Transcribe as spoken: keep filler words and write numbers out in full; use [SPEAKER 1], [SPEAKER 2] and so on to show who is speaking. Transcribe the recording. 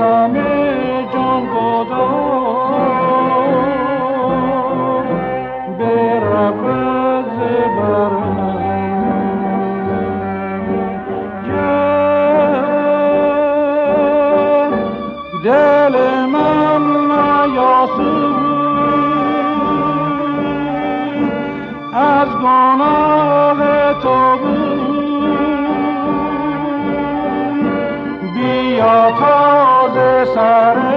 [SPEAKER 1] همه جان گداز به رفض برم دل من نیاسود از گناه تو بود بیا تازه سر